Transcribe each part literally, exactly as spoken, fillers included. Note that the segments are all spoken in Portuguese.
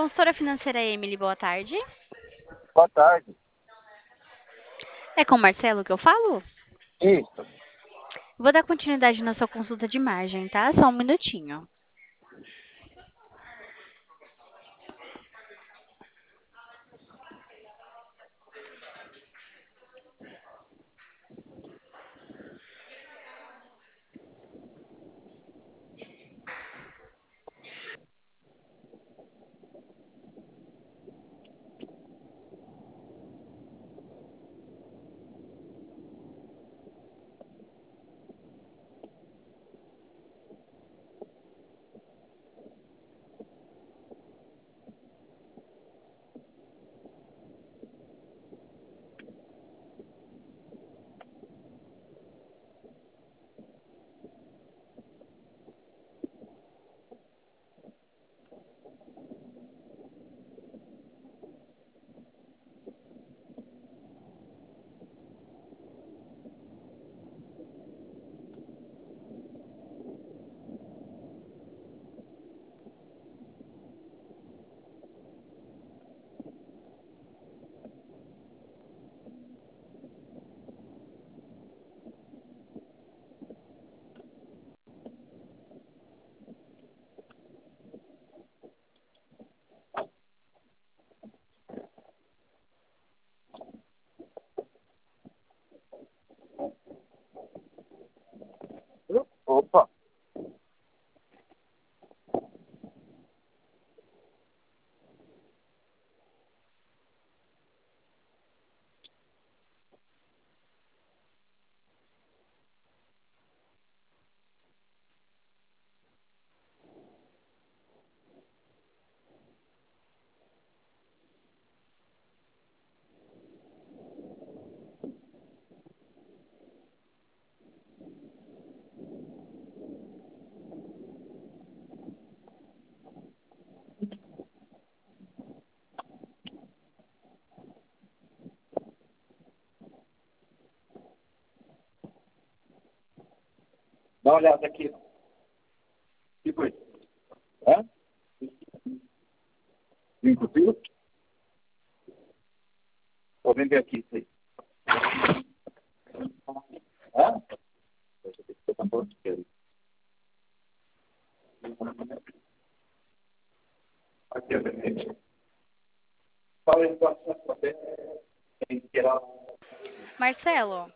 Consultora financeira Emily, boa tarde. Boa tarde. É com o Marcelo que eu falo? Isso. Vou dar continuidade na sua consulta de margem, tá? Só um minutinho. Opa. Dá uma olhada aqui. Que foi? Hã? Inclusive? Vou vender aqui isso aí. Hã? Deixa eu ver se eu tô falando aqui. Aqui, ó. Fala aí, situação, você tem que tirar. Marcelo?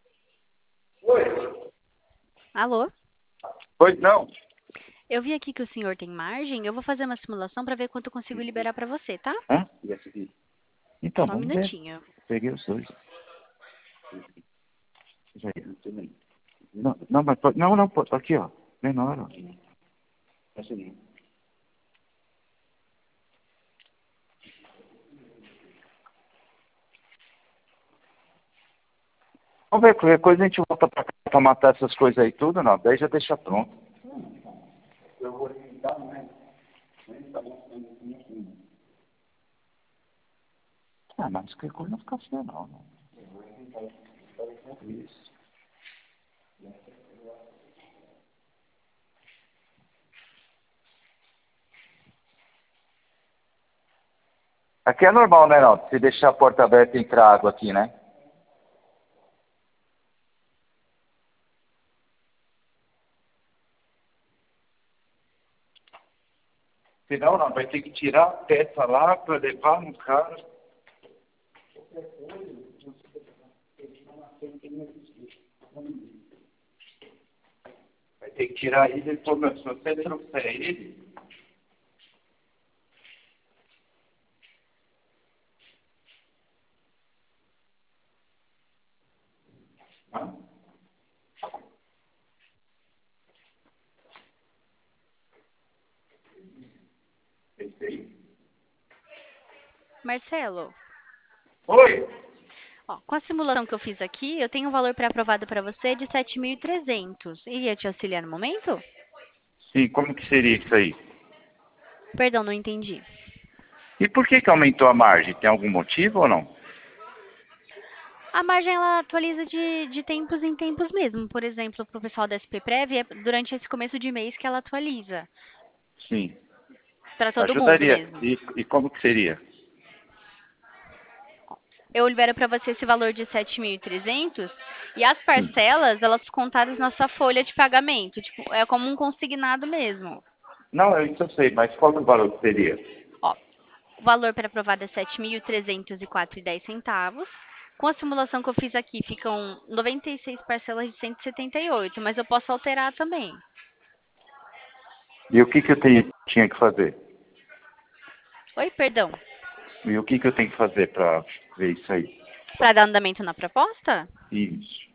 Oi. Alô? Pois não. Eu vi aqui que o senhor tem margem. Eu vou fazer uma simulação para ver quanto eu consigo liberar para você, tá? Hã? Então, Só um vamos ver. minutinho. Peguei os dois. Já ia. Não, não, mas pode- não, não, pode- aqui, ó. Menor, ó. É o seguinte. Vamos ver, qualquer coisa a gente volta pra cá pra matar essas coisas aí tudo, não. Daí já deixa pronto. Eu vou limitar, né? Ah, mas qualquer coisa não fica assim, não. Né? Isso. Aqui é normal, né, não? Se deixar a porta aberta e entrar água aqui, né? Se não, não, vai ter que tirar a peça lá para levar no carro. Vai ter que tirar ele e pôr, meu, se você trouxer ele. Ah, esse aí. Marcelo? Oi! Ó, com a simulação que eu fiz aqui, eu tenho um valor pré-aprovado para você de sete mil e trezentos. Iria te auxiliar no momento? Sim, como que seria isso aí? Perdão, não entendi. E por que que aumentou a margem? Tem algum motivo ou não? A margem ela atualiza de, de tempos em tempos mesmo. Por exemplo, para o pessoal da S P Prev, é durante esse começo de mês que ela atualiza. Sim. para todo mundo Ajudaria. mesmo. E, e como que seria? Eu libero para você esse valor de sete mil e trezentos e as Sim. parcelas, elas contadas na sua folha de pagamento. Tipo, é como um consignado mesmo. Não, eu- isso eu sei, mas qual que é o valor que seria? Ó, o valor para aprovado é sete mil trezentos e quatro reais e dez centavos. Com a simulação que eu fiz aqui, ficam noventa e seis parcelas de cento e setenta e oito, mas eu posso alterar também. E o que que eu tenho, tinha que fazer? Oi, perdão. E o que que eu tenho que fazer para ver isso aí? Para dar andamento na proposta? Isso.